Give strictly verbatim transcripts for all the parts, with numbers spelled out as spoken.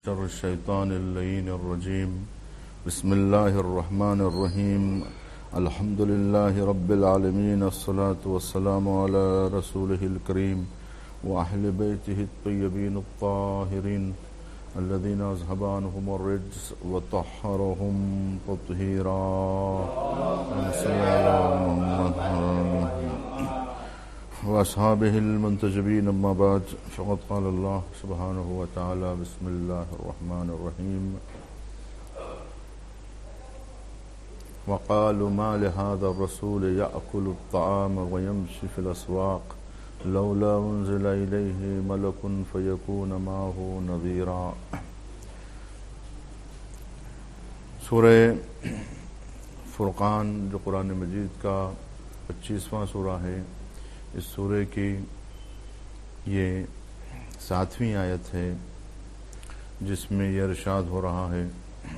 شر الشيطان اللعين الرجيم بسم الله الرحمن الرحيم الحمد لله رب العالمين الصلاة والسلام على رسوله الكريم وأهل بيته الطيبين الطاهرين الذين أذهب عنهم الرجس وطهرهم تطهيرا وأصحابه المنتجبين أما بعد فقد قال الله سبحانه وتعالى بسم الله الرحمن الرحيم وقالوا ما لهذا الرسول يأكل الطعام ويمشي في الأسواق لولا أنزل إليه ملك فيكون معه نذيرا. سورہ فرقان جو قرآن مجید کا پچیسواں سورہ ہے، اس سورے کی یہ ساتویں آیت ہے جس میں یہ ارشاد ہو رہا ہے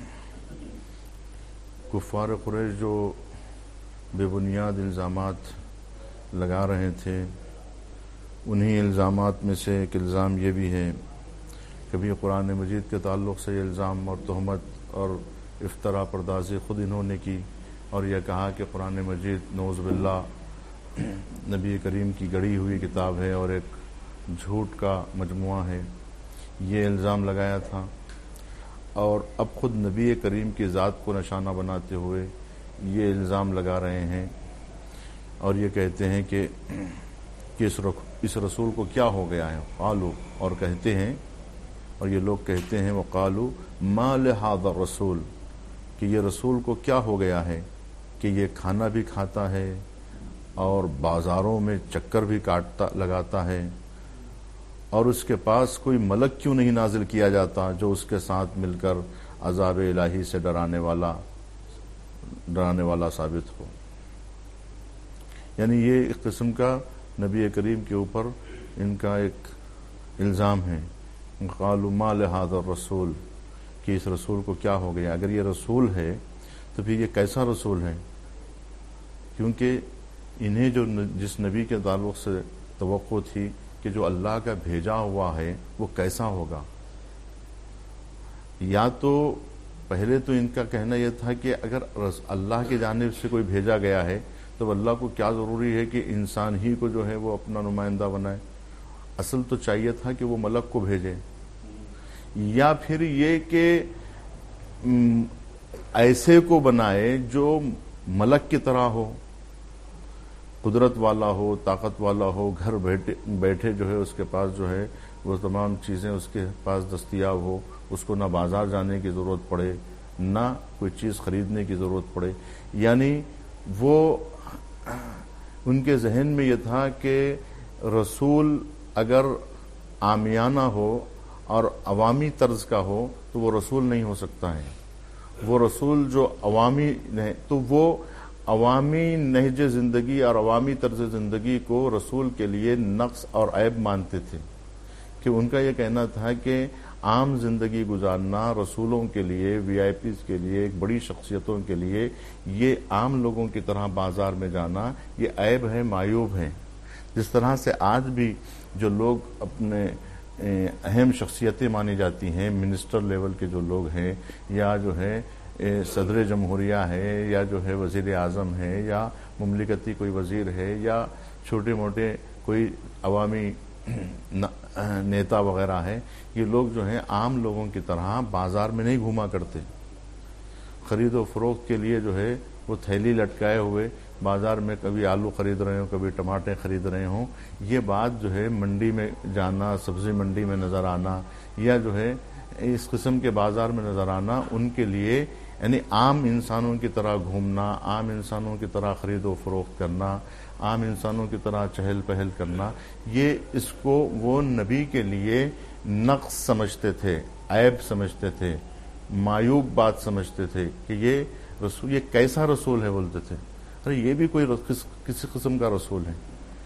کفار قریش جو بے بنیاد الزامات لگا رہے تھے، انہی الزامات میں سے ایک الزام یہ بھی ہے، کبھی قرآن مجید کے تعلق سے یہ الزام اور تہمت اور افترا پردازی خود انہوں نے کی اور یہ کہا کہ قرآن مجید نعوذ باللہ نبی کریم کی گڑھی ہوئی کتاب ہے اور ایک جھوٹ کا مجموعہ ہے، یہ الزام لگایا تھا. اور اب خود نبی کریم کی ذات کو نشانہ بناتے ہوئے یہ الزام لگا رہے ہیں اور یہ کہتے ہیں کہ اس رسول کو کیا ہو گیا ہے. قالو، اور کہتے ہیں اور یہ لوگ کہتے ہیں وقالو ما لہذا الرسول، کہ یہ رسول کو کیا ہو گیا ہے کہ یہ کھانا بھی کھاتا ہے اور بازاروں میں چکر بھی کاٹتا لگاتا ہے، اور اس کے پاس کوئی ملک کیوں نہیں نازل کیا جاتا جو اس کے ساتھ مل کر عذاب الہی سے ڈرانے والا ڈرانے والا ثابت ہو. یعنی یہ ایک قسم کا نبی کریم کے اوپر ان کا ایک الزام ہے. قالوا ما لهذا الرسول، کہ اس رسول کو کیا ہو گیا. اگر یہ رسول ہے تو پھر یہ کیسا رسول ہے؟ کیونکہ انہیں جو جس نبی کے تعلق سے توقع تھی کہ جو اللہ کا بھیجا ہوا ہے وہ کیسا ہوگا. یا تو پہلے تو ان کا کہنا یہ تھا کہ اگر اللہ کی جانب سے کوئی بھیجا گیا ہے تو اللہ کو کیا ضروری ہے کہ انسان ہی کو جو ہے وہ اپنا نمائندہ بنائے. اصل تو چاہیے تھا کہ وہ ملک کو بھیجے. یا پھر یہ کہ ایسے کو بنائے جو ملک کی طرح ہو، قدرت والا ہو، طاقت والا ہو، گھر بیٹھے بیٹھے جو ہے اس کے پاس جو ہے وہ تمام چیزیں اس کے پاس دستیاب ہو، اس کو نہ بازار جانے کی ضرورت پڑے نہ کوئی چیز خریدنے کی ضرورت پڑے. یعنی وہ ان کے ذہن میں یہ تھا کہ رسول اگر عامیانہ ہو اور عوامی طرز کا ہو تو وہ رسول نہیں ہو سکتا ہے. وہ رسول جو عوامی ہے تو وہ عوامی نہج زندگی اور عوامی طرز زندگی کو رسول کے لیے نقص اور عیب مانتے تھے. کہ ان کا یہ کہنا تھا کہ عام زندگی گزارنا رسولوں کے لیے، وی آئی پیز کے لیے، ایک بڑی شخصیتوں کے لیے یہ عام لوگوں کی طرح بازار میں جانا یہ عیب ہے، معیوب ہے. جس طرح سے آج بھی جو لوگ اپنے اہم شخصیتیں مانی جاتی ہیں، منسٹر لیول کے جو لوگ ہیں یا جو ہے صدر جمہوریہ ہے یا جو ہے وزیر اعظم ہے یا مملکتی کوئی وزیر ہے یا چھوٹے موٹے کوئی عوامی نیتا وغیرہ ہے، یہ لوگ جو ہیں عام لوگوں کی طرح بازار میں نہیں گھوما کرتے. خرید و فروخت کے لیے جو ہے وہ تھیلی لٹکائے ہوئے بازار میں کبھی آلو خرید رہے ہوں، کبھی ٹماٹر خرید رہے ہوں. یہ بات جو ہے منڈی میں جانا، سبزی منڈی میں نظر آنا یا جو ہے اس قسم کے بازار میں نظر آنا ان کے لیے، یعنی عام انسانوں کی طرح گھومنا، عام انسانوں کی طرح خرید و فروخت کرنا، عام انسانوں کی طرح چہل پہل کرنا، یہ اس کو وہ نبی کے لیے نقص سمجھتے تھے، عیب سمجھتے تھے، معیوب بات سمجھتے تھے کہ یہ رسول، یہ کیسا رسول ہے بولتے تھے. ارے یہ بھی کوئی کسی قسم کا رسول ہے.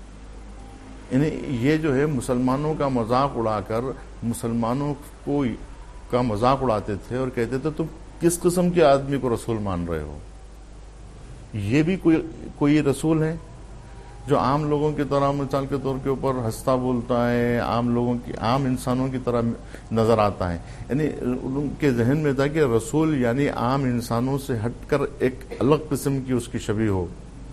یعنی یہ جو ہے مسلمانوں کا مذاق اڑا کر مسلمانوں کو کا مذاق اڑاتے تھے اور کہتے تھے تم کس قسم کے آدمی کو رسول مان رہے ہو. یہ بھی کوئی کوئی رسول ہے. جو عام لوگوں کی طرح مثال کے طور کے اوپر ہنستا بولتا ہے، عام لوگوں کی عام انسانوں کی طرح نظر آتا ہے. یعنی ان کے ذہن میں تھا کہ رسول یعنی عام انسانوں سے ہٹ کر ایک الگ قسم کی اس کی شبیہ ہو،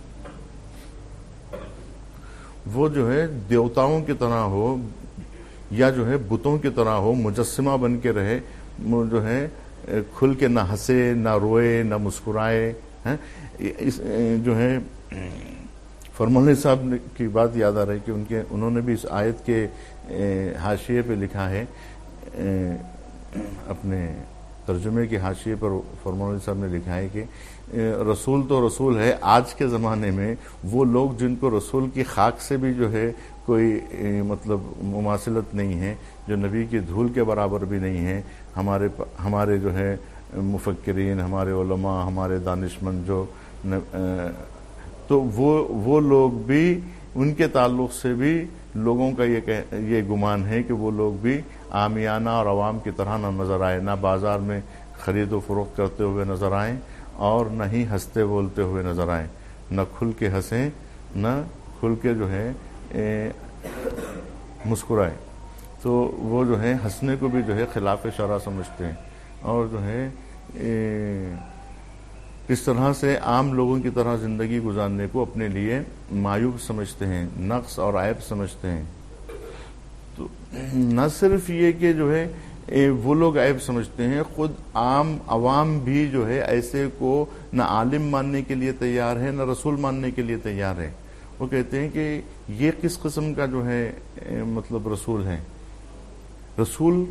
وہ جو ہے دیوتاؤں کی طرح ہو یا جو ہے بتوں کی طرح ہو، مجسمہ بن کے رہے، جو ہے کھل کے نہ ہنسے نہ روئے نہ مسکرائے. اس جو ہے فرمانے صاحب کی بات یاد آ رہی کہ ان کے انہوں نے بھی اس آیت کے حاشیے پہ لکھا ہے، اپنے ترجمے کے حاشیے پر فرمانے صاحب نے لکھا ہے کہ رسول تو رسول ہے، آج کے زمانے میں وہ لوگ جن کو رسول کی خاک سے بھی جو ہے کوئی مطلب مماثلت نہیں ہے، جو نبی کی دھول کے برابر بھی نہیں ہے، ہمارے ہمارے جو ہے مفکرین، ہمارے علماء، ہمارے دانشمند جو تو وہ وہ لوگ بھی ان کے تعلق سے بھی لوگوں کا یہ یہ گمان ہے کہ وہ لوگ بھی عامیانہ اور عوام کی طرح نہ نظر آئے، نہ بازار میں خرید و فروخت کرتے ہوئے نظر آئیں اور نہ ہی ہنستے بولتے ہوئے نظر آئیں، نہ کھل کے ہنسیں نہ کھل کے جو ہے مسکرائے. تو وہ جو ہے ہنسنے کو بھی جو ہے خلاف شرع سمجھتے ہیں اور جو ہے اس طرح سے عام لوگوں کی طرح زندگی گزارنے کو اپنے لیے معیوب سمجھتے ہیں، نقص اور عیب سمجھتے ہیں. تو نہ صرف یہ کہ جو ہے وہ لوگ عیب سمجھتے ہیں، خود عام عوام بھی جو ہے ایسے کو نہ عالم ماننے کے لیے تیار ہے نہ رسول ماننے کے لیے تیار ہے. وہ کہتے ہیں کہ یہ کس قسم کا جو ہے مطلب رسول ہے. رسول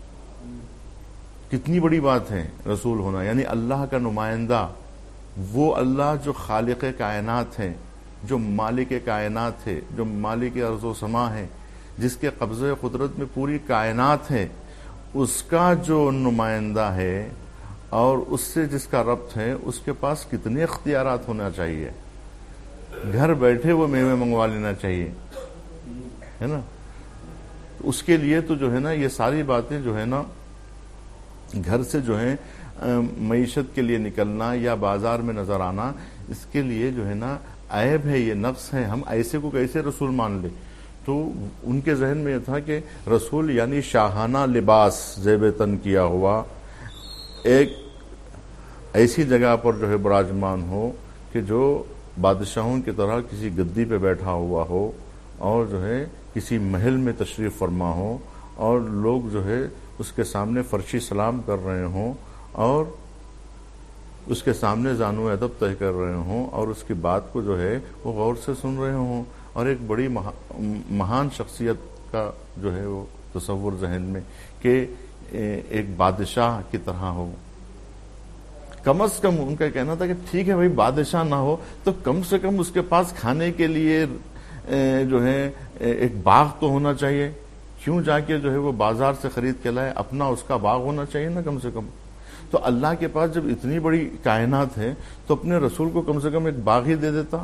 کتنی بڑی بات ہے رسول ہونا، یعنی اللہ کا نمائندہ، وہ اللہ جو خالق کائنات ہے، جو مالک کائنات ہے، جو مالک ارض و سما ہے، جس کے قبضے قدرت میں پوری کائنات ہے، اس کا جو نمائندہ ہے اور اس سے جس کا ربط ہے، اس کے پاس کتنے اختیارات ہونا چاہیے. گھر بیٹھے وہ میوے منگوا لینا چاہیے، ہے نا. اس کے لیے تو جو ہے نا یہ ساری باتیں جو ہے نا گھر سے جو ہے معیشت کے لیے نکلنا یا بازار میں نظر آنا، اس کے لیے جو ہے نا عیب ہے، یہ نقص ہے. ہم ایسے کو کیسے رسول مان لیں؟ تو ان کے ذہن میں یہ تھا کہ رسول یعنی شاہانہ لباس زیب تن کیا ہوا، ایک ایسی جگہ پر جو ہے براجمان ہو کہ جو بادشاہوں کی طرح کسی گدی پہ بیٹھا ہوا ہو اور جو ہے کسی محل میں تشریف فرما ہو اور لوگ جو ہے اس کے سامنے فرشی سلام کر رہے ہوں اور اس کے سامنے زانو ادب طے کر رہے ہوں اور اس کی بات کو جو ہے وہ غور سے سن رہے ہوں اور ایک بڑی مہان شخصیت کا جو ہے وہ تصور ذہن میں کہ ایک بادشاہ کی طرح ہو. کم از کم ان کا کہنا تھا کہ ٹھیک ہے بھائی بادشاہ نہ ہو تو کم سے کم اس کے پاس کھانے کے لیے جو ہے ایک باغ تو ہونا چاہیے. کیوں جا کے جو ہے وہ بازار سے خرید کے لائے، اپنا اس کا باغ ہونا چاہیے نا کم سے کم. تو اللہ کے پاس جب اتنی بڑی کائنات ہے تو اپنے رسول کو کم سے کم ایک باغ ہی دے دیتا.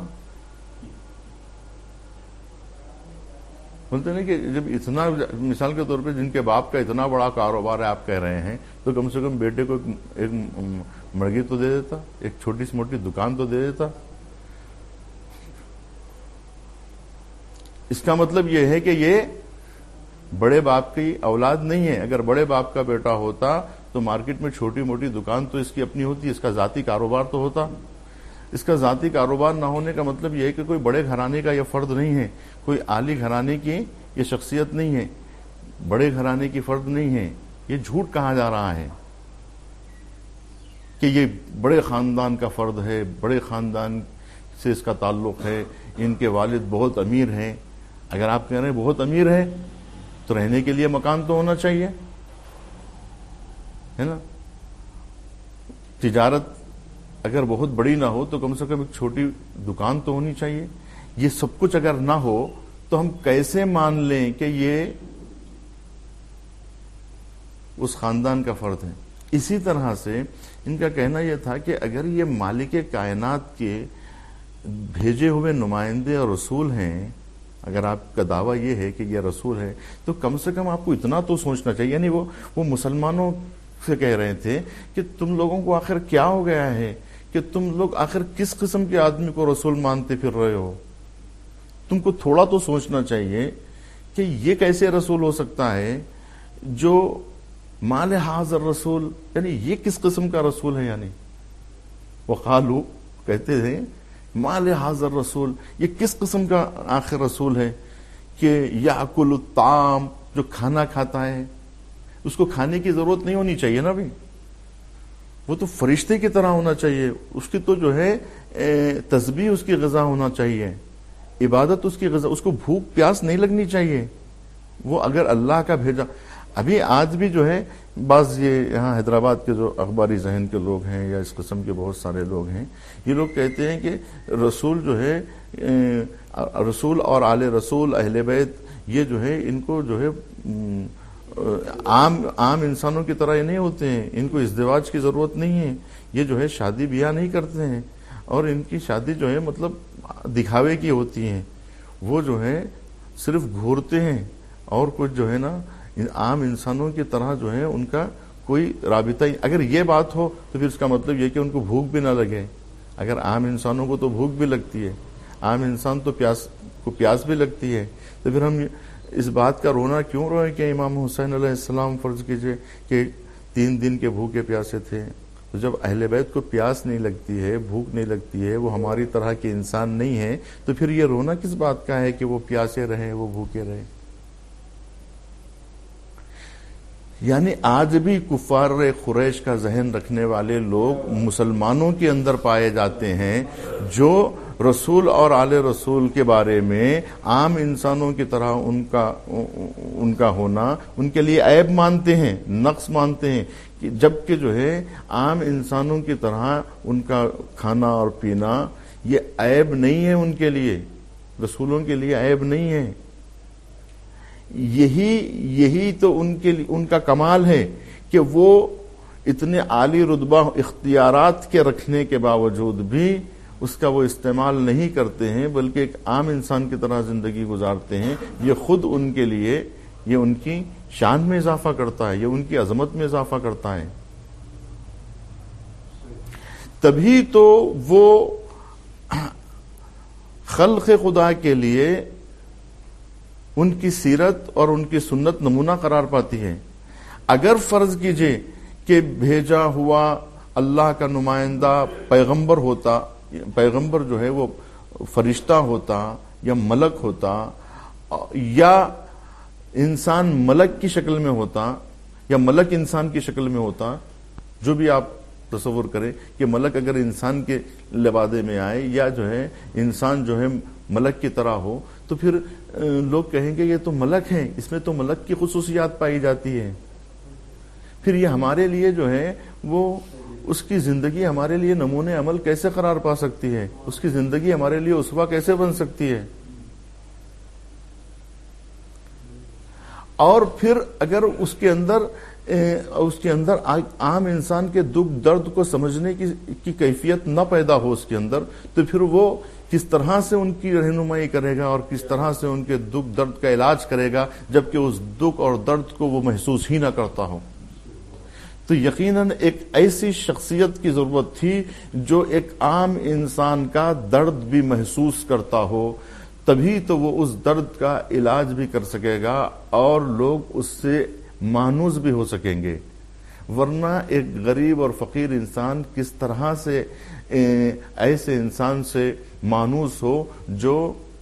بولتے ہیں کہ جب اتنا، مثال کے طور پہ جن کے باپ کا اتنا بڑا کاروبار ہے آپ کہہ رہے ہیں، تو کم سے کم بیٹے کو ایک مرغی تو دے دیتا، ایک چھوٹی سی موٹی دکان تو دے دیتا. اس کا مطلب یہ ہے کہ یہ بڑے باپ کی اولاد نہیں ہے. اگر بڑے باپ کا بیٹا ہوتا تو مارکیٹ میں چھوٹی موٹی دکان تو اس کی اپنی ہوتی، اس کا ذاتی کاروبار تو ہوتا. اس کا ذاتی کاروبار نہ ہونے کا مطلب یہ ہے کہ کوئی بڑے گھرانے کا یہ فرد نہیں ہے، کوئی عالی گھرانے کی یہ شخصیت نہیں ہے، بڑے گھرانے کی فرد نہیں ہے. یہ جھوٹ کہا جا رہا ہے کہ یہ بڑے خاندان کا فرد ہے، بڑے خاندان سے اس کا تعلق ہے، ان کے والد بہت امیر ہیں. اگر آپ کہہ رہے ہیں بہت امیر ہے تو رہنے کے لیے مکان تو ہونا چاہیے، ہے نا. تجارت اگر بہت بڑی نہ ہو تو کم سے کم ایک چھوٹی دکان تو ہونی چاہیے. یہ سب کچھ اگر نہ ہو تو ہم کیسے مان لیں کہ یہ اس خاندان کا فرد ہے. اسی طرح سے ان کا کہنا یہ تھا کہ اگر یہ مالک کائنات کے بھیجے ہوئے نمائندے اور رسول ہیں، اگر آپ کا دعویٰ یہ ہے کہ یہ رسول ہے، تو کم سے کم آپ کو اتنا تو سوچنا چاہیے. یعنی وہ وہ مسلمانوں سے کہہ رہے تھے کہ تم لوگوں کو آخر کیا ہو گیا ہے کہ تم لوگ آخر کس قسم کے آدمی کو رسول مانتے پھر رہے ہو. تم کو تھوڑا تو سوچنا چاہیے کہ یہ کیسے رسول ہو سکتا ہے جو مال حاضر رسول، یعنی یہ کس قسم کا رسول ہے؟ یعنی وقالو کہتے ہیں مال حاضر رسول، یہ کس قسم کا آخر رسول ہے کہ یاکل الطعام، جو کھانا کھاتا ہے، اس کو کھانے کی ضرورت نہیں ہونی چاہیے نا بھائی، وہ تو فرشتے کی طرح ہونا چاہیے، اس کی تو جو ہے تسبیح اس کی غذا ہونا چاہیے، عبادت اس کی غذا، اس کو بھوک پیاس نہیں لگنی چاہیے۔ وہ اگر اللہ کا بھیجا، ابھی آج بھی جو ہے بعض یہ یہاں حیدرآباد کے جو اخباری ذہن کے لوگ ہیں یا اس قسم کے بہت سارے لوگ ہیں، یہ لوگ کہتے ہیں کہ رسول جو ہے رسول اور آل رسول اہل بیت یہ جو ہے ان کو جو ہے عام عام انسانوں کی طرح یہ نہیں ہوتے ہیں، ان کو ازدواج کی ضرورت نہیں ہے، یہ جو ہے شادی بیاہ نہیں کرتے ہیں، اور ان کی شادی جو ہے مطلب دکھاوے کی ہوتی ہیں، وہ جو ہے صرف گھورتے ہیں، اور کچھ جو ہے نا عام انسانوں کی طرح جو ہے ان کا کوئی رابطہ ہی۔ اگر یہ بات ہو تو پھر اس کا مطلب یہ کہ ان کو بھوک بھی نہ لگے۔ اگر عام انسانوں کو تو بھوک بھی لگتی ہے، عام انسان تو پیاس کو پیاس بھی لگتی ہے، تو پھر ہم اس بات کا رونا کیوں روئے کہ امام حسین علیہ السلام فرض کیجئے کہ تین دن کے بھوکے پیاسے تھے؟ تو جب اہل بیت کو پیاس نہیں لگتی ہے، بھوک نہیں لگتی ہے، وہ ہماری طرح کے انسان نہیں ہے، تو پھر یہ رونا کس بات کا ہے کہ وہ پیاسے رہیں، وہ بھوکے رہیں؟ یعنی آج بھی کفار قریش کا ذہن رکھنے والے لوگ مسلمانوں کے اندر پائے جاتے ہیں، جو رسول اور آل رسول کے بارے میں عام انسانوں کی طرح ان کا ان کا ہونا ان کے لیے عیب مانتے ہیں، نقص مانتے ہیں، کہ جبکہ جو ہے عام انسانوں کی طرح ان کا کھانا اور پینا یہ عیب نہیں ہے، ان کے لیے، رسولوں کے لیے عیب نہیں ہے۔ یہی یہی تو ان کے ان کا کمال ہے کہ وہ اتنے عالی رتبہ اختیارات کے رکھنے کے باوجود بھی اس کا وہ استعمال نہیں کرتے ہیں، بلکہ ایک عام انسان کی طرح زندگی گزارتے ہیں۔ یہ خود ان کے لیے، یہ ان کی شان میں اضافہ کرتا ہے، یہ ان کی عظمت میں اضافہ کرتا ہے۔ تبھی تو وہ خلق خدا کے لیے ان کی سیرت اور ان کی سنت نمونہ قرار پاتی ہے۔ اگر فرض کیجئے کہ بھیجا ہوا اللہ کا نمائندہ پیغمبر ہوتا، پیغمبر جو ہے وہ فرشتہ ہوتا یا ملک ہوتا، یا انسان ملک کی شکل میں ہوتا یا ملک انسان کی شکل میں ہوتا، جو بھی آپ تصور کریں کہ ملک اگر انسان کے لبادے میں آئے یا جو ہے انسان جو ہے ملک کی طرح ہو، تو پھر لوگ کہیں گے یہ تو ملک ہے، اس میں تو ملک کی خصوصیات پائی جاتی ہے، پھر یہ ہمارے لیے جو ہے وہ اس کی زندگی ہمارے لیے نمونے عمل کیسے قرار پا سکتی ہے، اس کی زندگی ہمارے لیے اسوہ کیسے بن سکتی ہے؟ اور پھر اگر اس کے اندر اس کے اندر عام انسان کے دکھ درد کو سمجھنے کی کی کیفیت نہ پیدا ہو اس کے اندر، تو پھر وہ کس طرح سے ان کی رہنمائی کرے گا اور کس طرح سے ان کے دکھ درد کا علاج کرے گا، جبکہ اس دکھ اور درد کو وہ محسوس ہی نہ کرتا ہو؟ تو یقیناً ایک ایسی شخصیت کی ضرورت تھی جو ایک عام انسان کا درد بھی محسوس کرتا ہو، تبھی تو وہ اس درد کا علاج بھی کر سکے گا اور لوگ اس سے مانوس بھی ہو سکیں گے۔ ورنہ ایک غریب اور فقیر انسان کس طرح سے ایسے انسان سے مانوس ہو جو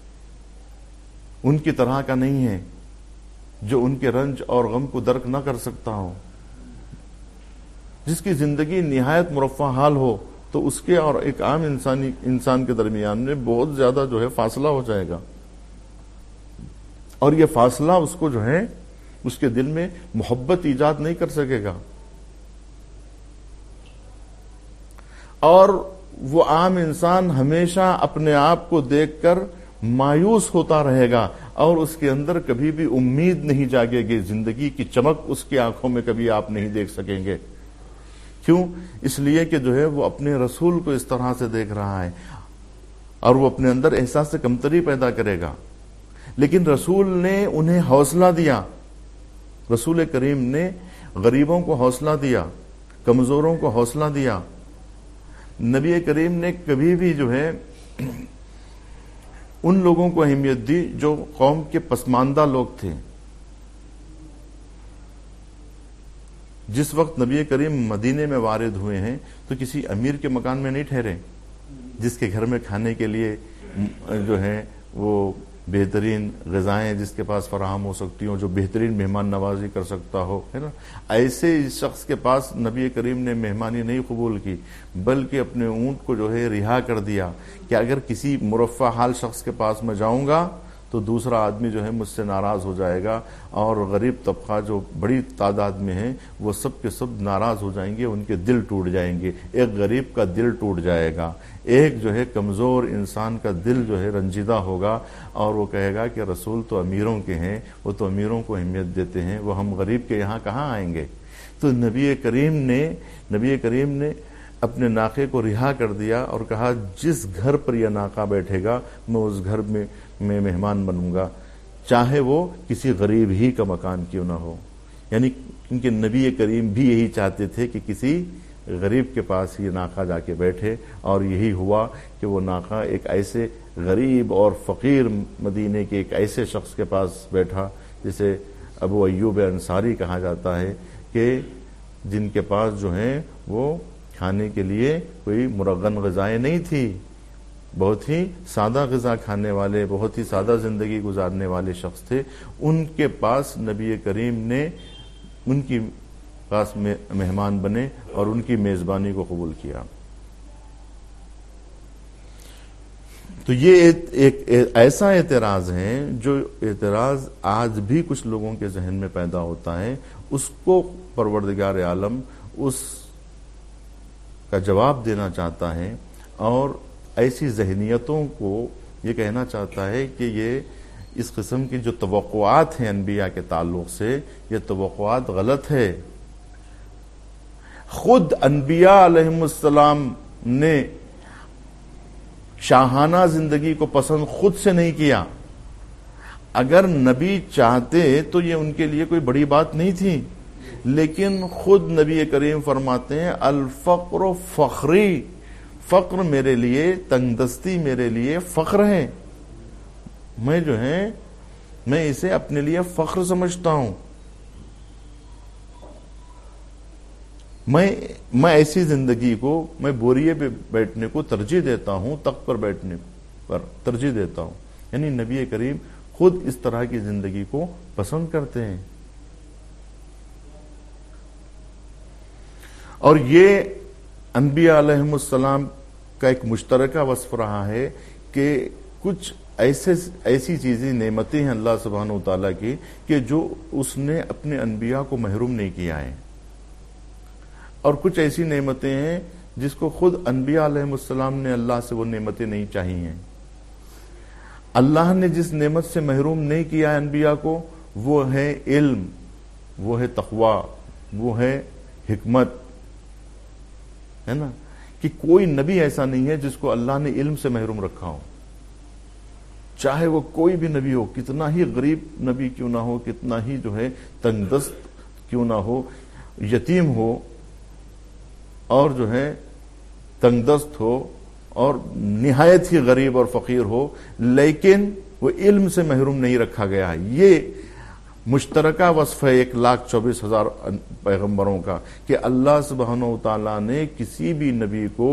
ان کی طرح کا نہیں ہے، جو ان کے رنج اور غم کو درک نہ کر سکتا ہو، جس کی زندگی نہایت مرفہ حال ہو، تو اس کے اور ایک عام انسانی انسان کے درمیان میں بہت زیادہ جو ہے فاصلہ ہو جائے گا، اور یہ فاصلہ اس کو جو ہے اس کے دل میں محبت ایجاد نہیں کر سکے گا، اور وہ عام انسان ہمیشہ اپنے آپ کو دیکھ کر مایوس ہوتا رہے گا، اور اس کے اندر کبھی بھی امید نہیں جاگے گی، زندگی کی چمک اس کی آنکھوں میں کبھی آپ نہیں دیکھ سکیں گے۔ کیوں؟ اس لیے کہ جو ہے وہ اپنے رسول کو اس طرح سے دیکھ رہا ہے، اور وہ اپنے اندر احساس کمتری پیدا کرے گا۔ لیکن رسول نے انہیں حوصلہ دیا، رسول کریم نے غریبوں کو حوصلہ دیا، کمزوروں کو حوصلہ دیا۔ نبی کریم نے کبھی بھی جو ہے ان لوگوں کو اہمیت دی جو قوم کے پسماندہ لوگ تھے. جس وقت نبی کریم مدینے میں وارد ہوئے ہیں تو کسی امیر کے مکان میں نہیں ٹھہرے جس کے گھر میں کھانے کے لیے جو ہے وہ بہترین غذائیں جس کے پاس فراہم ہو سکتی ہوں، جو بہترین مہمان نوازی کر سکتا ہو، ہے نا. ایسے شخص کے پاس نبی کریم نے مہمانی نہیں قبول کی، بلکہ اپنے اونٹ کو جو ہے رہا کر دیا کہ اگر کسی مرفہ حال شخص کے پاس میں جاؤں گا تو دوسرا آدمی جو ہے مجھ سے ناراض ہو جائے گا، اور غریب طبقہ جو بڑی تعداد میں ہے وہ سب کے سب ناراض ہو جائیں گے، ان کے دل ٹوٹ جائیں گے. ایک غریب کا دل ٹوٹ جائے گا، ایک جو ہے کمزور انسان کا دل جو ہے رنجیدہ ہوگا، اور وہ کہے گا کہ رسول تو امیروں کے ہیں، وہ تو امیروں کو اہمیت دیتے ہیں، وہ ہم غریب کے یہاں کہاں آئیں گے. تو نبی کریم نے نبی کریم نے اپنے ناقے کو رہا کر دیا اور کہا جس گھر پر یہ ناقہ بیٹھے گا میں اس گھر میں میں مہمان بنوں گا، چاہے وہ کسی غریب ہی کا مکان کیوں نہ ہو. یعنی کیونکہ نبی کریم بھی یہی چاہتے تھے کہ کسی غریب کے پاس یہ ناقہ جا کے بیٹھے، اور یہی ہوا کہ وہ ناقہ ایک ایسے غریب اور فقیر مدینے کے ایک ایسے شخص کے پاس بیٹھا جسے ابو ایوب انصاری کہا جاتا ہے، کہ جن کے پاس جو ہیں وہ کھانے کے لیے کوئی مرغن غذائیں نہیں تھی، بہت ہی سادہ غذا کھانے والے، بہت ہی سادہ زندگی گزارنے والے شخص تھے. ان کے پاس نبی کریم نے ان کی پاس میں مہمان بنے اور ان کی میزبانی کو قبول کیا. تو یہ ایک, ایک ایسا اعتراض ہے جو اعتراض آج بھی کچھ لوگوں کے ذہن میں پیدا ہوتا ہے، اس کو پروردگار عالم اس کا جواب دینا چاہتا ہے، اور ایسی ذہنیتوں کو یہ کہنا چاہتا ہے کہ یہ اس قسم کی جو توقعات ہیں انبیاء کے تعلق سے، یہ توقعات غلط ہے. خود انبیاء علیہم السلام نے شاہانہ زندگی کو پسند خود سے نہیں کیا. اگر نبی چاہتے تو یہ ان کے لیے کوئی بڑی بات نہیں تھی، لیکن خود نبی کریم فرماتے ہیں الفقر فخری، فقر میرے لیے، تنگ دستی میرے لیے فخر ہے، میں جو ہے میں اسے اپنے لیے فخر سمجھتا ہوں. میں میں ایسی زندگی کو، میں بوریے پہ بیٹھنے کو ترجیح دیتا ہوں، تخت پر بیٹھنے پر ترجیح دیتا ہوں. یعنی نبی کریم خود اس طرح کی زندگی کو پسند کرتے ہیں. اور یہ انبیاء علیہم السلام کا ایک مشترکہ وصف رہا ہے کہ کچھ ایسے ایسی چیزیں، نعمتیں ہیں اللہ سبحانہ وتعالیٰ کی کہ جو اس نے اپنے انبیاء کو محروم نہیں کیا ہے، اور کچھ ایسی نعمتیں ہیں جس کو خود انبیاء علیہم السلام نے اللہ سے وہ نعمتیں نہیں چاہی ہیں. اللہ نے جس نعمت سے محروم نہیں کیا ہے انبیاء کو، وہ ہے علم، وہ ہے تقوی، وہ ہے حکمت، ہے نا. کہ کوئی نبی ایسا نہیں ہے جس کو اللہ نے علم سے محروم رکھا ہو، چاہے وہ کوئی بھی نبی ہو، کتنا ہی غریب نبی کیوں نہ ہو، کتنا ہی جو ہے تنگ دست کیوں نہ ہو، یتیم ہو اور جو ہے تنگ دست ہو اور نہایت ہی غریب اور فقیر ہو، لیکن وہ علم سے محروم نہیں رکھا گیا. یہ مشترکہ وصف ہے ایک لاکھ چوبیس ہزار پیغمبروں کا، کہ اللہ سبحانہ وتعالیٰ نے کسی بھی نبی کو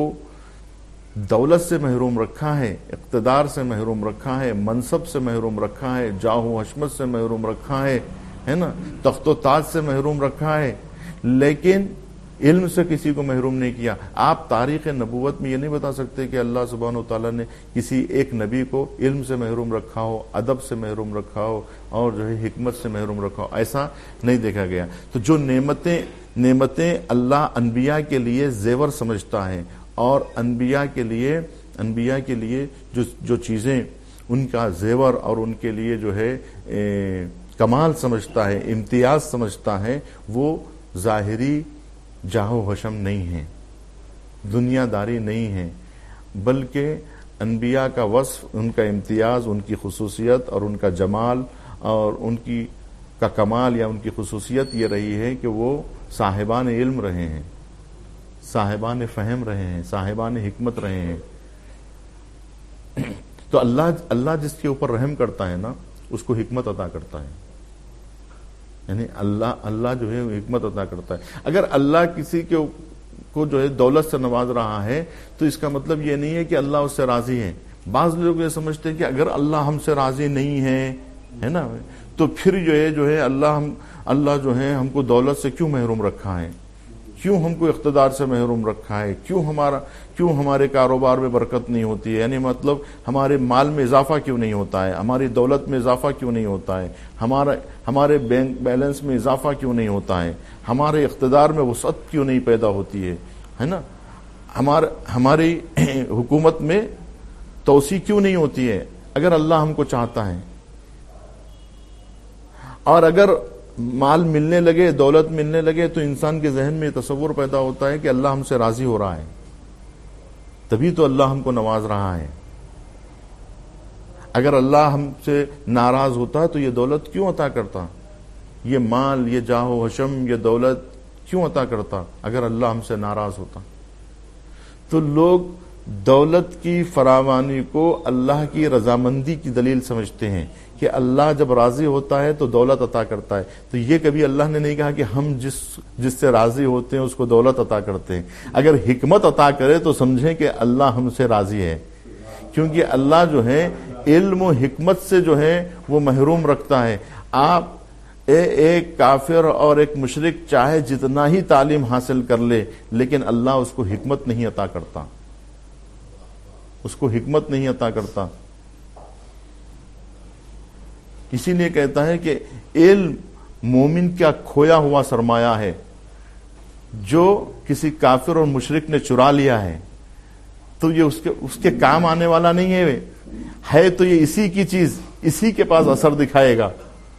دولت سے محروم رکھا ہے، اقتدار سے محروم رکھا ہے، منصب سے محروم رکھا ہے، جاہ و حشمت سے محروم رکھا ہے ہے نا، تخت و تاج سے محروم رکھا ہے، لیکن علم سے کسی کو محروم نہیں کیا. آپ تاریخ نبوت میں یہ نہیں بتا سکتے کہ اللہ سبحانہ وتعالیٰ نے کسی ایک نبی کو علم سے محروم رکھا ہو، ادب سے محروم رکھا ہو، اور جو ہے حکمت سے محروم رکھا ہو. ایسا نہیں دیکھا گیا. تو جو نعمتیں نعمتیں اللہ انبیاء کے لیے زیور سمجھتا ہے، اور انبیاء کے لیے انبیاء کے لیے جو جو چیزیں ان کا زیور اور ان کے لیے جو ہے کمال سمجھتا ہے، امتیاز سمجھتا ہے، وہ ظاہری جاہ و حشم نہیں ہے، دنیا داری نہیں ہے، بلکہ انبیاء کا وصف، ان کا امتیاز، ان کی خصوصیت اور ان کا جمال اور ان کی کا کمال یا ان کی خصوصیت یہ رہی ہے کہ وہ صاحبان علم رہے ہیں، صاحبان فہم رہے ہیں، صاحبان حکمت رہے ہیں. تو اللہ اللہ جس کے اوپر رحم کرتا ہے نا اس کو حکمت عطا کرتا ہے. یعنی اللہ اللہ جو ہے حکمت عطا کرتا ہے. اگر اللہ کسی کے کو جو ہے دولت سے نواز رہا ہے تو اس کا مطلب یہ نہیں ہے کہ اللہ اس سے راضی ہے. بعض لوگ یہ سمجھتے ہیں کہ اگر اللہ ہم سے راضی نہیں ہے ہے نا تو پھر جو ہے جو ہے اللہ ہم اللہ جو ہے ہم کو دولت سے کیوں محروم رکھا ہے, کیوں ہم کو اقتدار سے محروم رکھا ہے, کیوں ہمارا کیوں ہمارے کاروبار میں برکت نہیں ہوتی ہے, یعنی مطلب ہمارے مال میں اضافہ کیوں نہیں ہوتا ہے, ہماری دولت میں اضافہ کیوں نہیں ہوتا ہے, ہمارا ہمارے بینک بیلنس میں اضافہ کیوں نہیں ہوتا ہے, ہمارے اقتدار میں وسعت کیوں نہیں پیدا ہوتی ہے ہے نا, ہمارے ہماری حکومت میں توسیع کیوں نہیں ہوتی ہے. اگر اللہ ہم کو چاہتا ہے اور اگر مال ملنے لگے, دولت ملنے لگے, تو انسان کے ذہن میں تصور پیدا ہوتا ہے کہ اللہ ہم سے راضی ہو رہا ہے, تبھی تو اللہ ہم کو نواز رہا ہے. اگر اللہ ہم سے ناراض ہوتا تو یہ دولت کیوں عطا کرتا, یہ مال, یہ جاہ و حشم, یہ دولت کیوں عطا کرتا اگر اللہ ہم سے ناراض ہوتا. تو لوگ دولت کی فراوانی کو اللہ کی رضامندی کی دلیل سمجھتے ہیں کہ اللہ جب راضی ہوتا ہے تو دولت عطا کرتا ہے. تو یہ کبھی اللہ نے نہیں کہا کہ ہم جس جس سے راضی ہوتے ہیں اس کو دولت عطا کرتے ہیں. اگر حکمت عطا کرے تو سمجھیں کہ اللہ ہم سے راضی ہے, کیونکہ اللہ جو ہے علم و حکمت سے جو ہے وہ محروم رکھتا ہے. آپ ایک کافر اور ایک مشرک چاہے جتنا ہی تعلیم حاصل کر لے, لیکن اللہ اس کو حکمت نہیں عطا کرتا, اس کو حکمت نہیں عطا کرتا. اسی لیے کہتا ہے کہ علم مومن کا کھویا ہوا سرمایہ ہے, جو کسی کافر اور مشرک نے چرا لیا ہے تو یہ اس کے اس کے کام آنے والا نہیں ہے, ہے تو یہ اسی کی چیز, اسی کے پاس اثر دکھائے گا.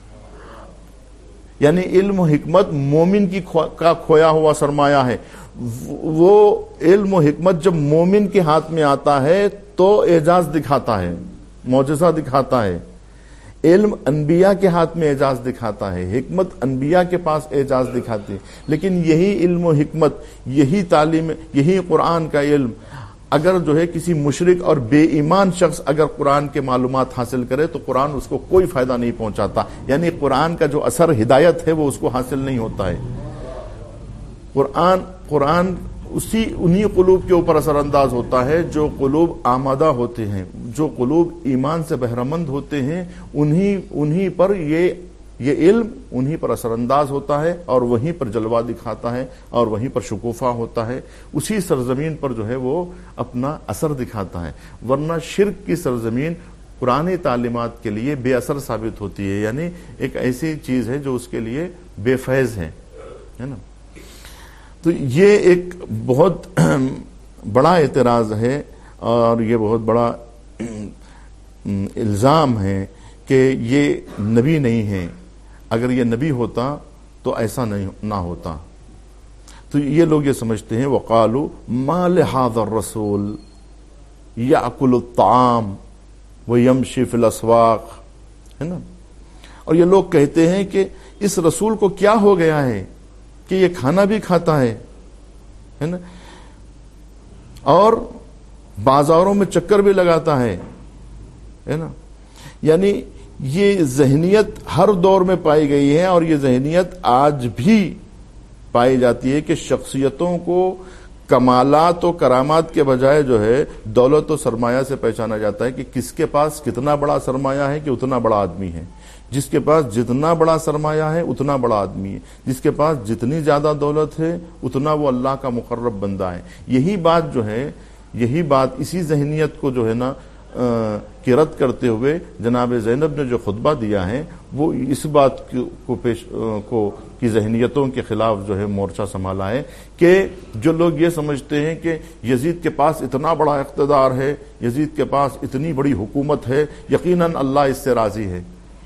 یعنی علم و حکمت مومن کی کا کھویا ہوا سرمایہ ہے. وہ علم و حکمت جب مومن کے ہاتھ میں آتا ہے تو اعجاز دکھاتا ہے, معجزہ دکھاتا ہے. علم انبیاء کے ہاتھ میں اعجاز دکھاتا ہے, حکمت انبیاء کے پاس اعجاز دکھاتی ہے. لیکن یہی علم و حکمت, یہی تعلیم, یہی قرآن کا علم اگر جو ہے کسی مشرک اور بے ایمان شخص اگر قرآن کے معلومات حاصل کرے تو قرآن اس کو کوئی فائدہ نہیں پہنچاتا. یعنی قرآن کا جو اثر ہدایت ہے وہ اس کو حاصل نہیں ہوتا ہے. قرآن قرآن اسی انہی قلوب کے اوپر اثر انداز ہوتا ہے جو قلوب آمادہ ہوتے ہیں, جو قلوب ایمان سے بہرمند ہوتے ہیں, انہی انہی پر یہ یہ علم انہی پر اثر انداز ہوتا ہے اور وہیں پر جلوہ دکھاتا ہے اور وہیں پر شکوفہ ہوتا ہے. اسی سرزمین پر جو ہے وہ اپنا اثر دکھاتا ہے. ورنہ شرک کی سرزمین قرآن تعلیمات کے لیے بے اثر ثابت ہوتی ہے, یعنی ایک ایسی چیز ہے جو اس کے لیے بے فیض ہے ہے نا. تو یہ ایک بہت بڑا اعتراض ہے اور یہ بہت بڑا الزام ہے کہ یہ نبی نہیں ہے. اگر یہ نبی ہوتا تو ایسا نہیں نہ ہوتا. تو یہ لوگ یہ سمجھتے ہیں وقالوا ما لهذا الرسول يأكل الطعام ويمشي في الاسواق, ہے نا. اور یہ لوگ کہتے ہیں کہ اس رسول کو کیا ہو گیا ہے کہ یہ کھانا بھی کھاتا ہے ہے نا, اور بازاروں میں چکر بھی لگاتا ہے ہے نا. یعنی یہ ذہنیت ہر دور میں پائی گئی ہے اور یہ ذہنیت آج بھی پائی جاتی ہے کہ شخصیتوں کو کمالات و کرامات کے بجائے جو ہے دولت و سرمایہ سے پہچانا جاتا ہے کہ کس کے پاس کتنا بڑا سرمایہ ہے کہ اتنا بڑا آدمی ہے. جس کے پاس جتنا بڑا سرمایہ ہے اتنا بڑا آدمی ہے, جس کے پاس جتنی زیادہ دولت ہے اتنا وہ اللہ کا مقرب بندہ ہے. یہی بات جو ہے یہی بات اسی ذہنیت کو جو ہے نا کی رد کرتے ہوئے جناب زینب نے جو خطبہ دیا ہے وہ اس بات کو پیش کو کی ذہنیتوں کے خلاف جو ہے مورچہ سنبھالا ہے کہ جو لوگ یہ سمجھتے ہیں کہ یزید کے پاس اتنا بڑا اقتدار ہے, یزید کے پاس اتنی بڑی حکومت ہے, یقیناً اللہ اس سے راضی ہے.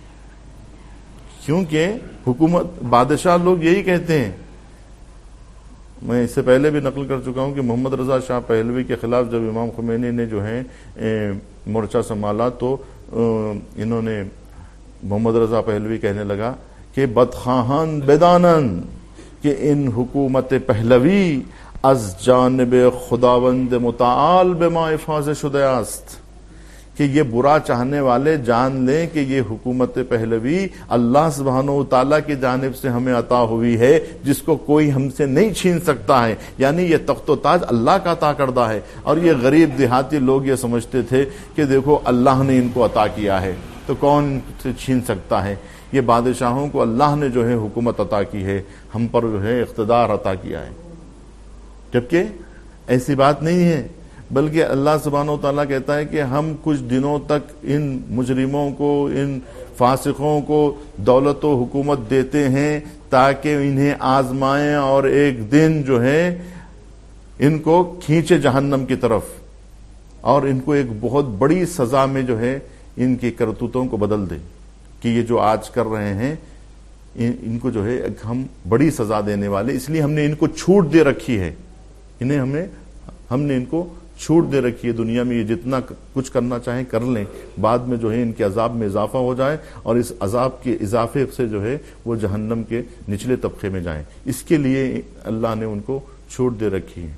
کیونکہ حکومت بادشاہ لوگ یہی کہتے ہیں. میں اس سے پہلے بھی نقل کر چکا ہوں کہ محمد رضا شاہ پہلوی کے خلاف جب امام خمینی نے جو ہے مورچہ سنبھالا تو انہوں نے محمد رضا پہلوی کہنے لگا کہ بدخواہان بدانن کہ ان حکومت پہلوی از جانب خداوند متعال بما افاظ شده است. کہ یہ برا چاہنے والے جان لیں کہ یہ حکومت پہلوی اللہ سبحانہ و تعالیٰ کی جانب سے ہمیں عطا ہوئی ہے، جس کو کوئی ہم سے نہیں چھین سکتا ہے، یعنی یہ تخت و تاج اللہ کا عطا کردہ ہے۔ اور یہ غریب دیہاتی لوگ یہ سمجھتے تھے کہ دیکھو اللہ نے ان کو عطا کیا ہے تو کون سے چھین سکتا ہے، یہ بادشاہوں کو اللہ نے جو ہے حکومت عطا کی ہے، ہم پر جو ہے اقتدار عطا کیا ہے، جبکہ ایسی بات نہیں ہے، بلکہ اللہ سبحانہ و تعالیٰ کہتا ہے کہ ہم کچھ دنوں تک ان مجرموں کو، ان فاسقوں کو دولت و حکومت دیتے ہیں تاکہ انہیں آزمائیں اور ایک دن جو ہے ان کو کھینچے جہنم کی طرف، اور ان کو ایک بہت بڑی سزا میں جو ہے ان کی کرتوتوں کو بدل دے کہ یہ جو آج کر رہے ہیں ان کو جو ہے ہم بڑی سزا دینے والے، اس لیے ہم نے ان کو چھوٹ دے رکھی ہے، انہیں ہم نے ہم نے ان کو چھوٹ دے رکھی ہے، دنیا میں یہ جتنا کچھ کرنا چاہیں کر لیں، بعد میں جو ہے ان کے عذاب میں اضافہ ہو جائے اور اس عذاب کے اضافے سے جو ہے وہ جہنم کے نچلے طبقے میں جائیں، اس کے لیے اللہ نے ان کو چھوٹ دے رکھی ہے۔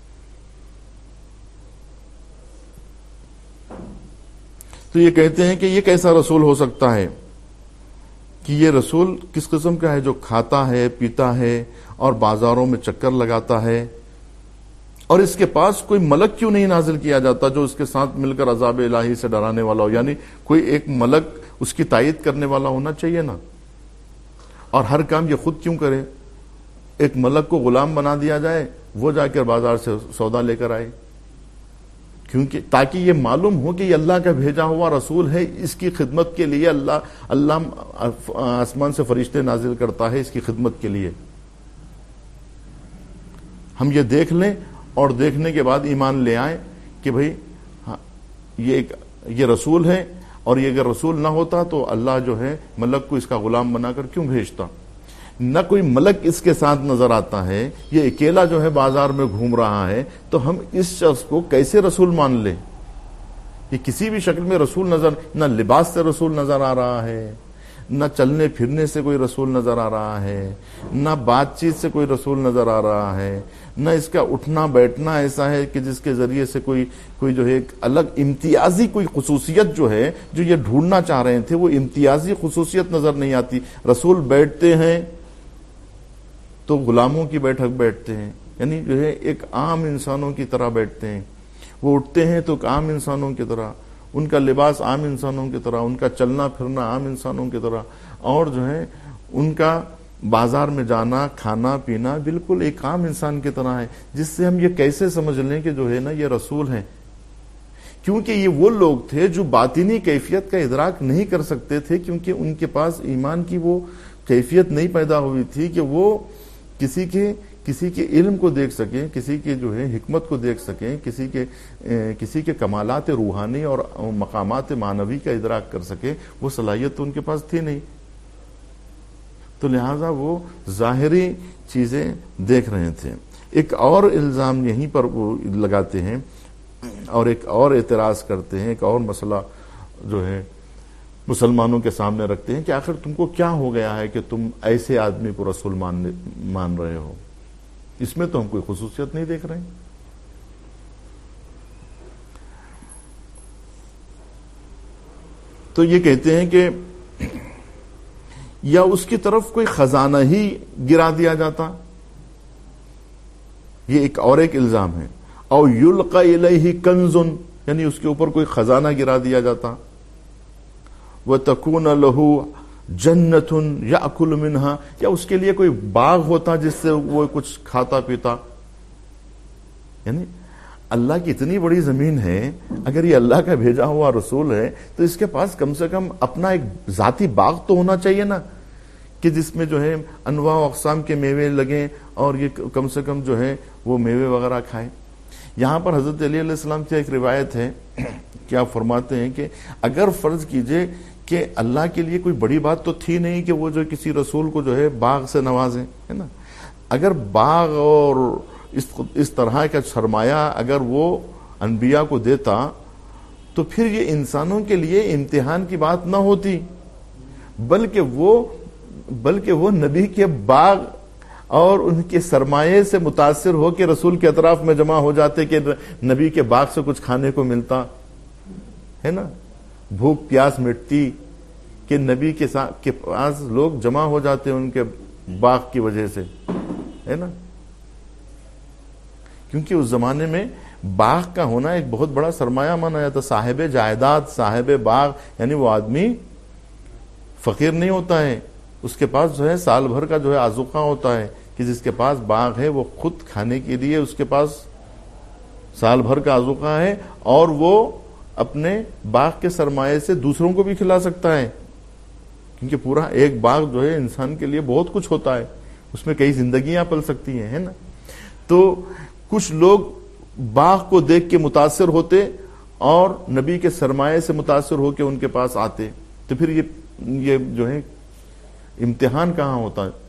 تو یہ کہتے ہیں کہ یہ کیسا رسول ہو سکتا ہے کہ یہ رسول کس قسم کا ہے جو کھاتا ہے، پیتا ہے اور بازاروں میں چکر لگاتا ہے، اور اس کے پاس کوئی ملک کیوں نہیں نازل کیا جاتا جو اس کے ساتھ مل کر عذاب الہی سے ڈرانے والا ہو، یعنی کوئی ایک ملک اس کی تائید کرنے والا ہونا چاہیے نا، اور ہر کام یہ خود کیوں کرے، ایک ملک کو غلام بنا دیا جائے، وہ جا کر بازار سے سودا لے کر آئے، کیونکہ تاکہ یہ معلوم ہو کہ یہ اللہ کا بھیجا ہوا رسول ہے، اس کی خدمت کے لیے اللہ اللہ آسمان سے فرشتے نازل کرتا ہے اس کی خدمت کے لیے، ہم یہ دیکھ لیں اور دیکھنے کے بعد ایمان لے آئیں کہ بھئی ہاں یہ ایک یہ رسول ہے، اور یہ اگر رسول نہ ہوتا تو اللہ جو ہے ملک کو اس کا غلام بنا کر کیوں بھیجتا، نہ کوئی ملک اس کے ساتھ نظر آتا ہے، یہ اکیلا جو ہے بازار میں گھوم رہا ہے، تو ہم اس شخص کو کیسے رسول مان لیں، یہ کسی بھی شکل میں رسول نظر، نہ لباس سے رسول نظر آ رہا ہے، نہ چلنے پھرنے سے کوئی رسول نظر آ رہا ہے، نہ بات چیت سے کوئی رسول نظر آ رہا ہے، نہ اس کا اٹھنا بیٹھنا ایسا ہے کہ جس کے ذریعے سے کوئی کوئی جو ہے ایک الگ امتیازی کوئی خصوصیت جو ہے جو یہ ڈھونڈنا چاہ رہے تھے وہ امتیازی خصوصیت نظر نہیں آتی۔ رسول بیٹھتے ہیں تو غلاموں کی بیٹھک بیٹھتے ہیں، یعنی جو ہے ایک عام انسانوں کی طرح بیٹھتے ہیں، وہ اٹھتے ہیں تو عام انسانوں کی طرح، ان کا لباس عام انسانوں کی طرح، ان کا چلنا پھرنا عام انسانوں کی طرح، اور جو ہے ان کا بازار میں جانا کھانا پینا بالکل ایک عام انسان کی طرح ہے، جس سے ہم یہ کیسے سمجھ لیں کہ جو ہے نا یہ رسول ہیں، کیونکہ یہ وہ لوگ تھے جو باطنی کیفیت کا ادراک نہیں کر سکتے تھے، کیونکہ ان کے پاس ایمان کی وہ کیفیت نہیں پیدا ہوئی تھی کہ وہ کسی کے کسی کے علم کو دیکھ سکیں، کسی کے جو ہے حکمت کو دیکھ سکیں، کسی کے کسی کے کمالات روحانی اور مقامات معنوی کا ادراک کر سکیں، وہ صلاحیت تو ان کے پاس تھی نہیں، تو لہٰذا وہ ظاہری چیزیں دیکھ رہے تھے۔ ایک اور الزام یہیں پر وہ لگاتے ہیں اور ایک اور اعتراض کرتے ہیں، ایک اور مسئلہ جو ہے مسلمانوں کے سامنے رکھتے ہیں کہ آخر تم کو کیا ہو گیا ہے کہ تم ایسے آدمی کو رسول مان مان رہے ہو، اس میں تو ہم کوئی خصوصیت نہیں دیکھ رہے ہیں۔ تو یہ کہتے ہیں کہ یا اس کی طرف کوئی خزانہ ہی گرا دیا جاتا، یہ ایک اور ایک الزام ہے، او یلقى الیہ کنز، یعنی اس کے اوپر کوئی خزانہ گرا دیا جاتا، وَتَكُونَ لَهُ جَنَّةٌ يَأْكُلُ مِنْهَا، یا اس کے لیے کوئی باغ ہوتا جس سے وہ کچھ کھاتا پیتا، یعنی اللہ کی اتنی بڑی زمین ہے، اگر یہ اللہ کا بھیجا ہوا رسول ہے تو اس کے پاس کم سے کم اپنا ایک ذاتی باغ تو ہونا چاہیے نا، کہ جس میں جو ہے انواع و اقسام کے میوے لگیں اور یہ کم سے کم جو ہے وہ میوے وغیرہ کھائیں۔ یہاں پر حضرت علی علیہ السلام سے ایک روایت ہے کہ آپ فرماتے ہیں کہ اگر فرض کیجئے کہ اللہ کے لیے کوئی بڑی بات تو تھی نہیں کہ وہ جو کسی رسول کو جو ہے باغ سے نوازیں، ہے نا، اگر باغ اور اس اس طرح کا سرمایہ اگر وہ انبیاء کو دیتا تو پھر یہ انسانوں کے لیے امتحان کی بات نہ ہوتی، بلکہ وہ بلکہ وہ نبی کے باغ اور ان کے سرمایے سے متاثر ہو کے رسول کے اطراف میں جمع ہو جاتے کہ نبی کے باغ سے کچھ کھانے کو ملتا، ہے نا, بھوک پیاس مٹتی کہ نبی کے ساتھ کے پاس لوگ جمع ہو جاتے ہیں ان کے باغ کی وجہ سے, ہے نا, کیونکہ اس زمانے میں باغ کا ہونا ایک بہت بڑا سرمایہ مانا جاتا. صاحب جائیداد, صاحب باغ, یعنی وہ آدمی فقیر نہیں ہوتا ہے, اس کے پاس جو ہے سال بھر کا جو ہے آذوقہ ہوتا ہے, کہ جس کے پاس باغ ہے وہ خود کھانے کے لیے اس کے پاس سال بھر کا آذوقہ ہے, اور وہ اپنے باغ کے سرمایے سے دوسروں کو بھی کھلا سکتا ہے, کیونکہ پورا ایک باغ جو ہے انسان کے لیے بہت کچھ ہوتا ہے, اس میں کئی زندگیاں پل سکتی ہیں, ہے نا. تو کچھ لوگ باغ کو دیکھ کے متاثر ہوتے اور نبی کے سرمایے سے متاثر ہو کے ان کے پاس آتے, تو پھر یہ یہ جو ہے امتحان کہاں ہوتا ہے.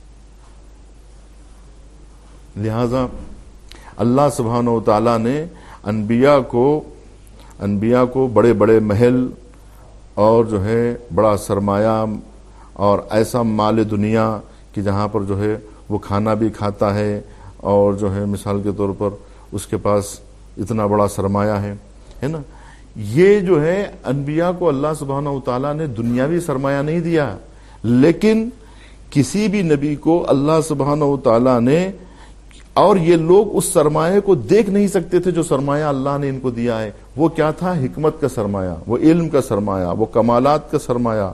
لہذا اللہ سبحانہ و تعالیٰ نے انبیاء کو انبیاء کو بڑے بڑے محل اور جو ہے بڑا سرمایہ اور ایسا مال دنیا کہ جہاں پر جو ہے وہ کھانا بھی کھاتا ہے, اور جو ہے مثال کے طور پر اس کے پاس اتنا بڑا سرمایہ ہے, ہے نا. یہ جو ہے انبیاء کو اللہ سبحانہ و تعالیٰ نے دنیاوی سرمایہ نہیں دیا, لیکن کسی بھی نبی کو اللہ سبحانہ و تعالیٰ نے, اور یہ لوگ اس سرمایہ کو دیکھ نہیں سکتے تھے جو سرمایہ اللہ نے ان کو دیا ہے. وہ کیا تھا؟ حکمت کا سرمایہ, وہ علم کا سرمایہ, وہ کمالات کا سرمایہ.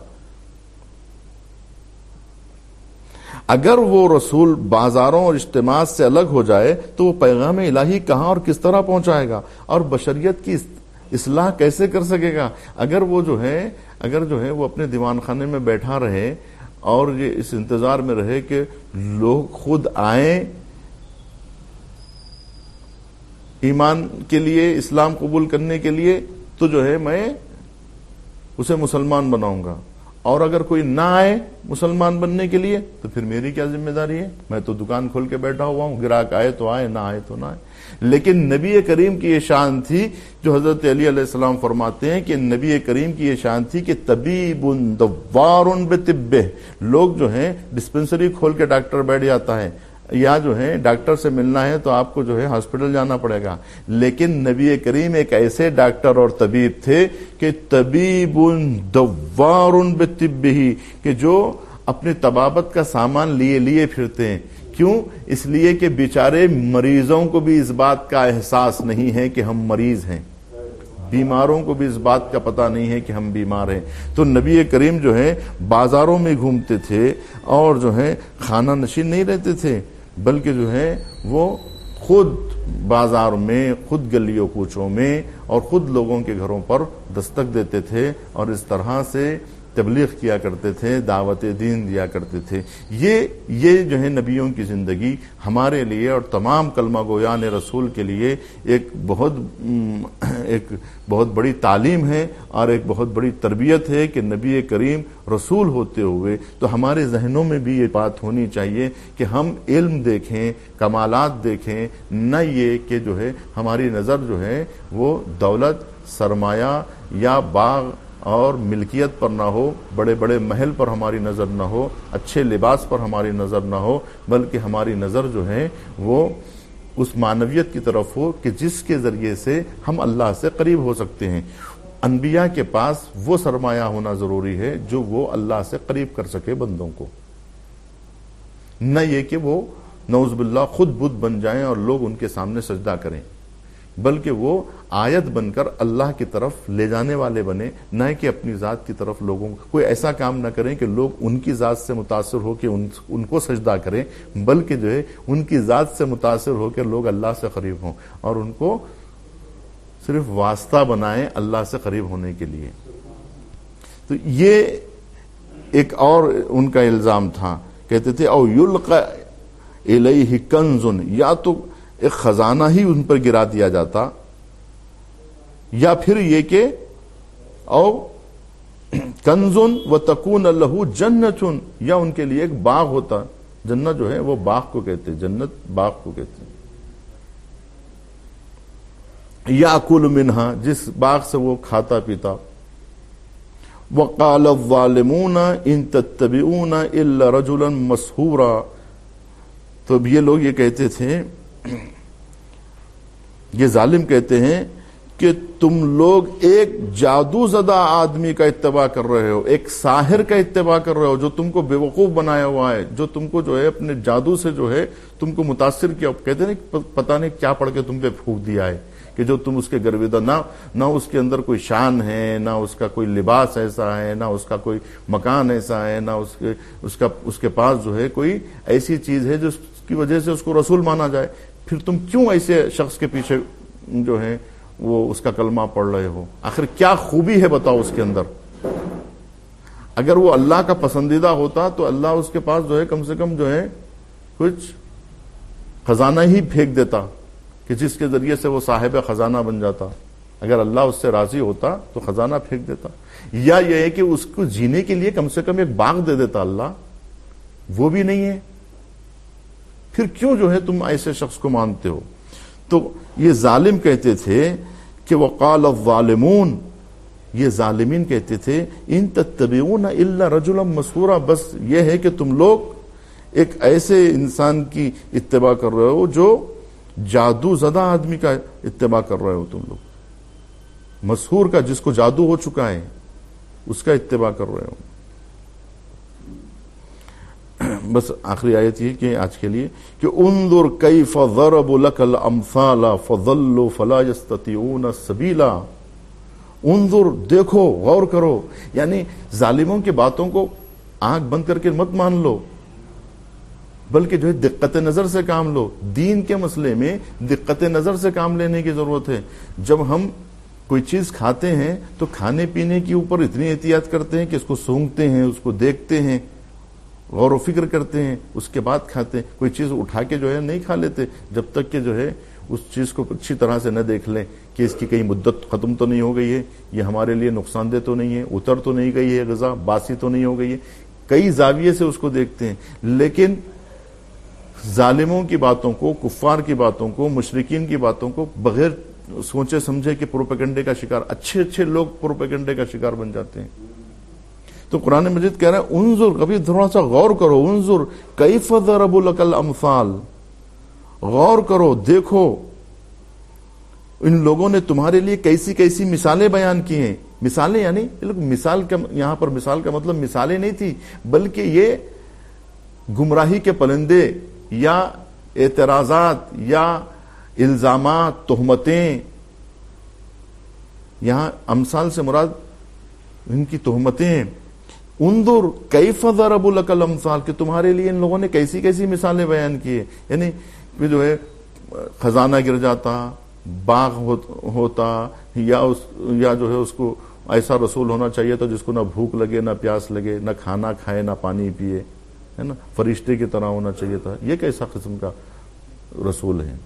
اگر وہ رسول بازاروں اور اجتماعات سے الگ ہو جائے تو وہ پیغام الہی کہاں اور کس طرح پہنچائے گا, اور بشریت کی اصلاح کیسے کر سکے گا؟ اگر وہ جو ہے اگر جو ہے وہ اپنے دیوان خانے میں بیٹھا رہے اور یہ اس انتظار میں رہے کہ لوگ خود آئیں ایمان کے لیے, اسلام قبول کرنے کے لیے, تو جو ہے میں اسے مسلمان بناؤں گا, اور اگر کوئی نہ آئے مسلمان بننے کے لیے تو پھر میری کیا ذمہ داری ہے؟ میں تو دکان کھول کے بیٹھا ہوا ہوں, گراہک آئے تو آئے, نہ آئے تو نہ آئے. لیکن نبی کریم کی یہ شان تھی جو حضرت علی علیہ السلام فرماتے ہیں کہ نبی کریم کی یہ شان تھی کہ طبیب دوار بطبہ, لوگ جو ہیں ڈسپنسری کھول کے ڈاکٹر بیٹھ جاتا ہے, یا جو ہے ڈاکٹر سے ملنا ہے تو آپ کو جو ہے ہاسپٹل جانا پڑے گا, لیکن نبی کریم ایک ایسے ڈاکٹر اور طبیب تھے کہ طبیب دوار بطبہ, کہ جو اپنے طبابت کا سامان لیے لیے پھرتے ہیں. کیوں؟ اس لیے کہ بیچارے مریضوں کو بھی اس بات کا احساس نہیں ہے کہ ہم مریض ہیں, بیماروں کو بھی اس بات کا پتہ نہیں ہے کہ ہم بیمار ہیں. تو نبی کریم جو ہے بازاروں میں گھومتے تھے اور جو ہے خانہ نشین نہیں رہتے تھے, بلکہ جو ہے وہ خود بازار میں, خود گلیوں کوچوں میں اور خود لوگوں کے گھروں پر دستک دیتے تھے, اور اس طرح سے تبلیغ کیا کرتے تھے, دعوت دین دیا کرتے تھے. یہ یہ جو ہے نبیوں کی زندگی ہمارے لیے اور تمام کلمہ گویان رسول کے لیے ایک بہت ایک بہت بڑی تعلیم ہے اور ایک بہت بڑی تربیت ہے کہ نبی کریم رسول ہوتے ہوئے تو ہمارے ذہنوں میں بھی یہ بات ہونی چاہیے کہ ہم علم دیکھیں, کمالات دیکھیں, نہ یہ کہ جو ہے ہماری نظر جو ہے وہ دولت, سرمایہ یا باغ اور ملکیت پر نہ ہو, بڑے بڑے محل پر ہماری نظر نہ ہو, اچھے لباس پر ہماری نظر نہ ہو, بلکہ ہماری نظر جو ہے وہ اس معنویت کی طرف ہو کہ جس کے ذریعے سے ہم اللہ سے قریب ہو سکتے ہیں. انبیاء کے پاس وہ سرمایہ ہونا ضروری ہے جو وہ اللہ سے قریب کر سکے بندوں کو, نہ یہ کہ وہ نعوذ باللہ خود بت بن جائیں اور لوگ ان کے سامنے سجدہ کریں, بلکہ وہ آیت بن کر اللہ کی طرف لے جانے والے بنے, نہ کہ اپنی ذات کی طرف لوگوں کوئی ایسا کام نہ کریں کہ لوگ ان کی ذات سے متاثر ہو کے ان, ان کو سجدہ کریں, بلکہ جو ہے ان کی ذات سے متاثر ہو کے لوگ اللہ سے قریب ہوں اور ان کو صرف واسطہ بنائیں اللہ سے قریب ہونے کے لیے. تو یہ ایک اور ان کا الزام تھا, کہتے تھے او یلقى الیہ کنز, یا تو ایک خزانہ ہی ان پر گرا دیا جاتا, یا پھر یہ کہ او کنز و تکون لہ جنت, یا ان کے لیے ایک باغ ہوتا. جنت جو ہے وہ باغ کو کہتے ہیں, جنت باغ کو کہتے ہیں. یاکل منہا, جس باغ سے وہ کھاتا پیتا. وقال الظالمون ان تتبعون الا رجلا مسحورا, تو یہ لوگ یہ کہتے تھے, یہ ظالم کہتے ہیں کہ تم لوگ ایک جادو زدہ آدمی کا اتباع کر رہے ہو، ایک ساحر کا اتباع کر رہے ہو جو تم کو بیوقوف بنایا ہوا ہے، جو تم کو جو ہے اپنے جادو سے جو ہے تم کو متاثر کیا. کہتے ہیں پتہ نہیں کیا پڑھ کے تم پہ پھونک دیا ہے کہ جو تم اس کے گرویدہ، نہ نہ اس کے اندر کوئی شان ہے، نہ اس کا کوئی لباس ایسا ہے، نہ اس کا کوئی مکان ایسا ہے، نہ اس کے اس کا اس کے پاس جو ہے کوئی ایسی چیز ہے جس کی وجہ سے اس کو رسول مانا جائے. پھر تم کیوں ایسے شخص کے پیچھے جو ہے وہ اس کا کلمہ پڑھ رہے ہو؟ آخر کیا خوبی ہے بتاؤ اس کے اندر؟ اگر وہ اللہ کا پسندیدہ ہوتا تو اللہ اس کے پاس جو ہے کم سے کم جو ہے کچھ خزانہ ہی پھینک دیتا کہ جس کے ذریعے سے وہ صاحب خزانہ بن جاتا. اگر اللہ اس سے راضی ہوتا تو خزانہ پھینک دیتا، یا یہ ہے کہ اس کو جینے کے لیے کم سے کم ایک باغ دے دیتا اللہ. وہ بھی نہیں ہے. پھر کیوں جو ہے تم ایسے شخص کو مانتے ہو؟ تو یہ ظالم کہتے تھے کہ وقال الظالمون، یہ ظالمین کہتے تھے ان تتبعون الا رجلا مسحورا، بس یہ ہے کہ تم لوگ ایک ایسے انسان کی اتباع کر رہے ہو جو جادو زدہ آدمی کا اتباع کر رہے ہو. تم لوگ مسحور کا، جس کو جادو ہو چکا ہے، اس کا اتباع کر رہے ہو. بس آخری آیت یہ کہ آج کے لیے کہ انظر کیف ضرب لک الامثال فضلوا فلا یستطیعون سبیلا. انظر، دیکھو، غور کرو، یعنی ظالموں کی باتوں کو آنکھ بند کر کے مت مان لو، بلکہ جو ہے دقت نظر سے کام لو. دین کے مسئلے میں دقت نظر سے کام لینے کی ضرورت ہے. جب ہم کوئی چیز کھاتے ہیں تو کھانے پینے کے اوپر اتنی احتیاط کرتے ہیں کہ اس کو سونگھتے ہیں، اس کو دیکھتے ہیں، غور و فکر کرتے ہیں، اس کے بعد کھاتے ہیں. کوئی چیز اٹھا کے جو ہے نہیں کھا لیتے جب تک کہ جو ہے اس چیز کو اچھی طرح سے نہ دیکھ لیں کہ اس کی کئی مدت ختم تو نہیں ہو گئی ہے، یہ ہمارے لیے نقصان دہ تو نہیں ہے، اتر تو نہیں گئی ہے غذا، باسی تو نہیں ہو گئی ہے. کئی زاویے سے اس کو دیکھتے ہیں. لیکن ظالموں کی باتوں کو، کفار کی باتوں کو، مشرکین کی باتوں کو بغیر سوچے سمجھے کہ پروپیگنڈے کا شکار، اچھے اچھے لوگ پروپیگنڈے کا شکار بن جاتے ہیں. تو قرآن مجید کہہ رہا ہے انظر، کبھی تھوڑا سا غور کرو، انظر کیف ضرب لک الامثال، غور کرو، دیکھو ان لوگوں نے تمہارے لیے کیسی کیسی مثالیں بیان کی ہیں. مثالیں یعنی مثال کا، یہاں پر مثال کا مطلب مثالیں نہیں تھی، بلکہ یہ گمراہی کے پلندے یا اعتراضات یا الزامات، تہمتیں. یہاں امثال سے مراد ان کی تہمتیں. انظر کیف ضرب لک الامثال، کہ تمہارے لیے ان لوگوں نے کیسی کیسی مثالیں بیان کی. یعنی جو ہے خزانہ گر جاتا، باغ ہوتا، یا اس یا جو ہے اس کو ایسا رسول ہونا چاہیے تھا جس کو نہ بھوک لگے، نہ پیاس لگے، نہ کھانا کھائے، نہ پانی پیے، ہے نا، فرشتے کی طرح ہونا چاہیے تھا. یہ کیسا قسم کا رسول ہے؟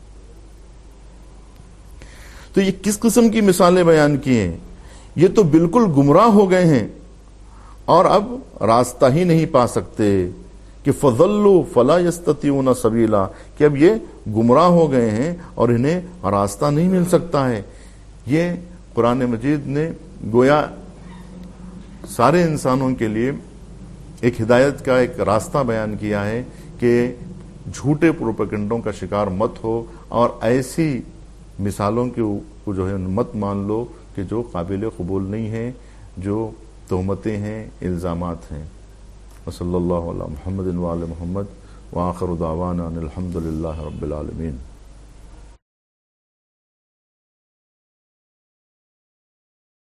تو یہ کس قسم کی مثالیں بیان کی ہیں؟ یہ تو بالکل گمراہ ہو گئے ہیں اور اب راستہ ہی نہیں پا سکتے. کہ فضلوا فلا یستطیعون سبیلا، کہ اب یہ گمراہ ہو گئے ہیں اور انہیں راستہ نہیں مل سکتا ہے. یہ قرآن مجید نے گویا سارے انسانوں کے لیے ایک ہدایت کا ایک راستہ بیان کیا ہے کہ جھوٹے پروپیگنڈوں کا شکار مت ہو اور ایسی مثالوں کو جو ہے مت مان لو کہ جو قابل قبول نہیں ہیں، جو تہمتیں ہیں، الزامات ہیں. وصلی اللہ علی محمد وعلی محمد وآخر دعوانا ان الحمد للہ رب العالمین.